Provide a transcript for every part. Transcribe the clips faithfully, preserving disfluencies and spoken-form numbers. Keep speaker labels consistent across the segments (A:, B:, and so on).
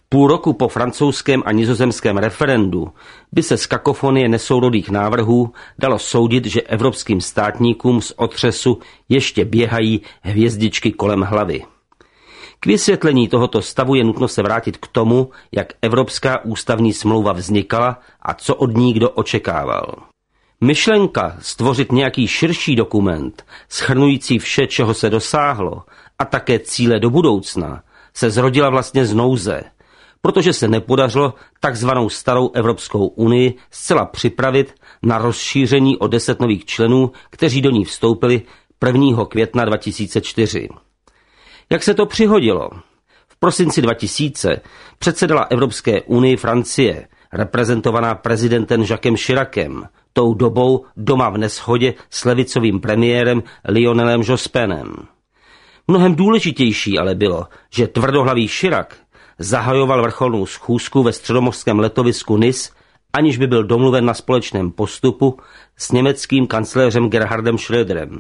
A: Půl roku po francouzském a nizozemském referendu by se z kakofonie nesourodých návrhů dalo soudit, že evropským státníkům z otřesu ještě běhají hvězdičky kolem hlavy. K vysvětlení tohoto stavu je nutno se vrátit k tomu, jak Evropská ústavní smlouva vznikala a co od ní kdo očekával. Myšlenka stvořit nějaký širší dokument, shrnující vše, čeho se dosáhlo, a také cíle do budoucna, se zrodila vlastně z nouze, protože se nepodařilo takzvanou starou Evropskou unii zcela připravit na rozšíření o deset nových členů, kteří do ní vstoupili prvního května dva tisíce čtyři. Jak se to přihodilo? V prosinci dva tisíce předsedala Evropské unii Francie, reprezentovaná prezidentem Jacquesem Chiracem, tou dobou doma v neshodě s levicovým premiérem Lionelem Jospinem. Mnohem důležitější ale bylo, že tvrdohlavý Chirac zahajoval vrcholnou schůzku ve středomořském letovisku Nice, aniž by byl domluven na společném postupu s německým kancléřem Gerhardem Schröderem.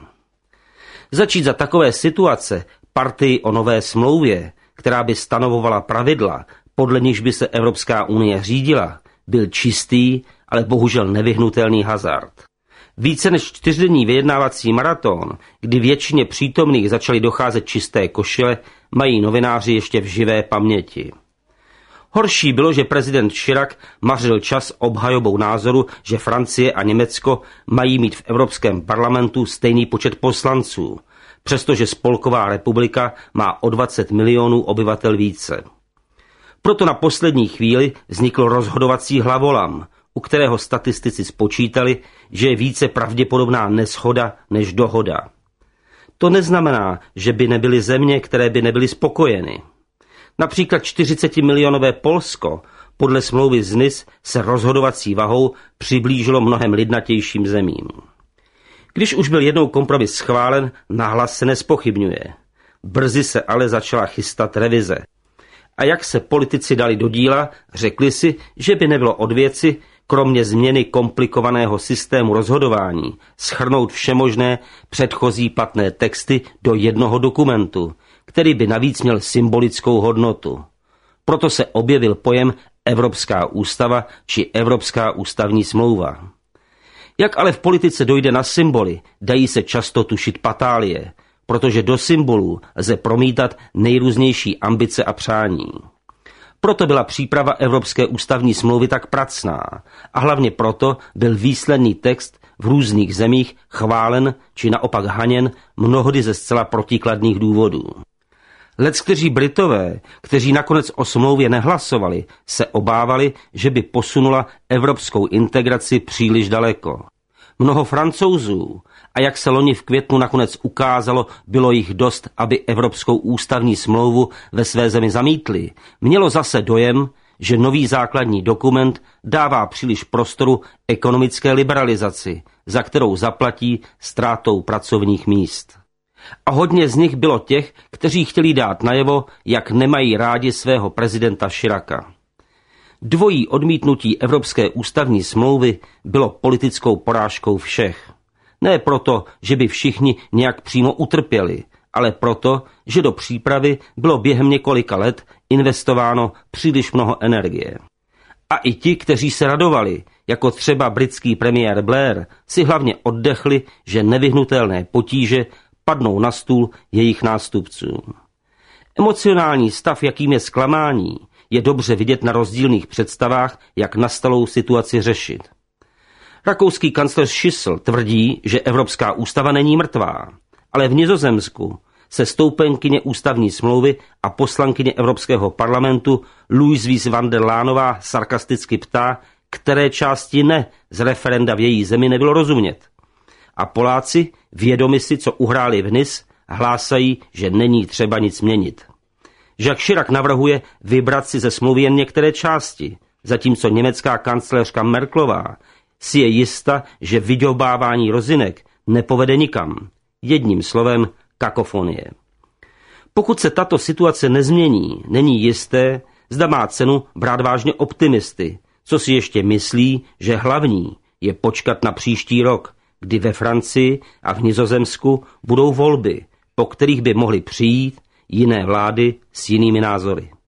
A: Začít za takové situace partii o nové smlouvě, která by stanovovala pravidla, podle nichž by se Evropská unie řídila, byl čistý, ale bohužel nevyhnutelný hazard. Více než čtyřdenní vyjednávací maraton, kdy většině přítomných začaly docházet čisté košile, mají novináři ještě v živé paměti. Horší bylo, že prezident Chirac mařil čas obhajobou názoru, že Francie a Německo mají mít v Evropském parlamentu stejný počet poslanců, přestože Spolková republika má o dvacet milionů obyvatel více. Proto na poslední chvíli vznikl rozhodovací hlavolam, u kterého statistici spočítali, že je více pravděpodobná neshoda než dohoda. To neznamená, že by nebyly země, které by nebyly spokojeny. Například čtyřicetimilionové Polsko podle smlouvy z Nice se rozhodovací vahou přiblížilo mnohem lidnatějším zemím. Když už byl jednou kompromis schválen, nahlas se nespochybňuje. Brzy se ale začala chystat revize. A jak se politici dali do díla, řekli si, že by nebylo od věci, kromě změny komplikovaného systému rozhodování, shrnout všemožné předchozí platné texty do jednoho dokumentu, který by navíc měl symbolickou hodnotu. Proto se objevil pojem Evropská ústava či Evropská ústavní smlouva. Jak ale v politice dojde na symboly, dají se často tušit patálie, protože do symbolů lze promítat nejrůznější ambice a přání. Proto byla příprava Evropské ústavní smlouvy tak pracná a hlavně proto byl výsledný text v různých zemích chválen či naopak haněn mnohdy ze zcela protikladných důvodů. Leckteří Britové, kteří nakonec o smlouvě nehlasovali, se obávali, že by posunula evropskou integraci příliš daleko. Mnoho Francouzů, a jak se loni v květnu nakonec ukázalo, bylo jich dost, aby Evropskou ústavní smlouvu ve své zemi zamítli, mělo zase dojem, že nový základní dokument dává příliš prostoru ekonomické liberalizaci, za kterou zaplatí ztrátou pracovních míst. A hodně z nich bylo těch, kteří chtěli dát najevo, jak nemají rádi svého prezidenta Chiraca. Dvojí odmítnutí Evropské ústavní smlouvy bylo politickou porážkou všech. Ne proto, že by všichni nějak přímo utrpěli, ale proto, že do přípravy bylo během několika let investováno příliš mnoho energie. A i ti, kteří se radovali, jako třeba britský premiér Blair, si hlavně oddechli, že nevyhnutelné potíže padnou na stůl jejich nástupců. Emocionální stav, jakým je zklamání, je dobře vidět na rozdílných představách, jak nastalou situaci řešit. Rakouský kancléř Schüssel tvrdí, že Evropská ústava není mrtvá, ale v Nizozemsku se stoupenkyně ústavní smlouvy a poslankyně Evropského parlamentu Louise Wies van der Leyenová sarkasticky ptá, které části ne z referenda v její zemi nebylo rozumět. A Poláci, vědomi si, co uhráli v Nice, hlásají, že není třeba nic měnit. Jacques Chirac navrhuje vybrat si ze smlouvy jen některé části, zatímco německá kancléřka Merkelová si je jista, že vyďobávání rozinek nepovede nikam. Jedním slovem kakofonie. Pokud se tato situace nezmění, není jisté, zda má cenu brát vážně optimisty, co si ještě myslí, že hlavní je počkat na příští rok, kdy ve Francii a v Nizozemsku budou volby, po kterých by mohly přijít jiné vlády s jinými názory.